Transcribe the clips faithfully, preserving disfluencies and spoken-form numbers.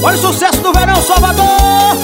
Olha o sucesso do verão, Salvador.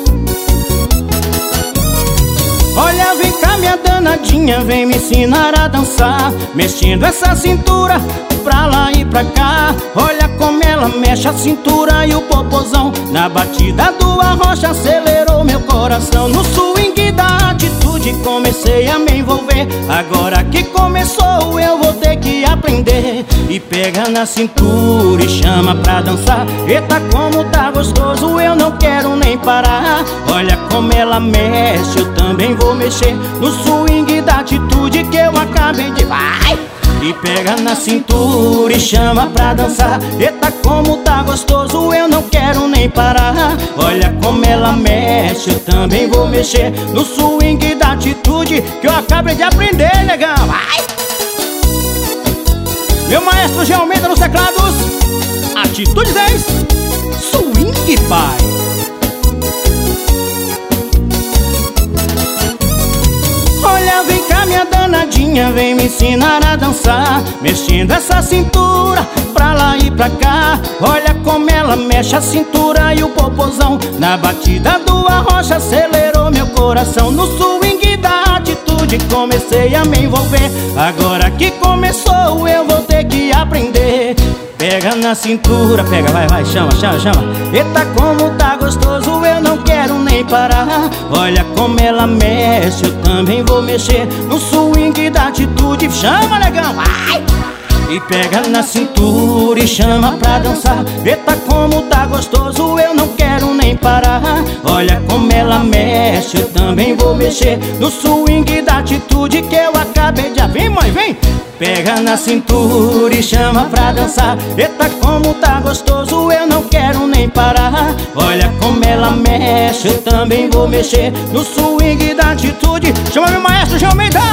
Olha, vem cá minha danadinha, vem me ensinar a dançar, mexendo essa cintura pra lá e pra cá. Olha como ela mexe a cintura e o popozão, na batida do arrocha acelerou meu coração. No swing da atitude comecei a me envolver, agora que começou eu vou ter que aprender. E pega na cintura e chama pra dançar, eita como tá gostoso, eu não quero nem parar. Olha como ela mexe, eu também vou mexer, no swing da atitude que eu acabei de... Vai! E pega na cintura e chama pra dançar, eita como tá gostoso, eu não quero nem parar. Olha como ela mexe, eu também vou mexer, no swing da atitude que eu acabei de aprender, negão. Vai! Meu maestro G Almeida nos teclados, atitude dez, swing, pai. Olha, vem cá minha danadinha, vem me ensinar a dançar, mexendo essa cintura pra lá e pra cá. Olha como ela mexe a cintura e o popozão, na batida do arrocha acelerou meu coração. No swing da atitude comecei a me envolver, agora que começou eu vou ter que aprender. Pega na cintura, pega, vai, vai, chama, chama, chama. Eita como tá gostoso, eu não quero nem parar. Olha como ela mexe, eu também vou mexer, no swing da atitude. Chama, negão, vai! E pega na cintura e chama pra dançar, eita como tá gostoso, eu não quero nem parar. Olha como ela mexe, eu também vou mexer, no swing da atitude que eu acabei de... Vem mãe, vem! Pega na cintura e chama pra dançar, eita como tá gostoso, eu não quero nem parar. Olha como ela mexe, eu também vou mexer, no swing da atitude. Chama meu maestro G Almeida.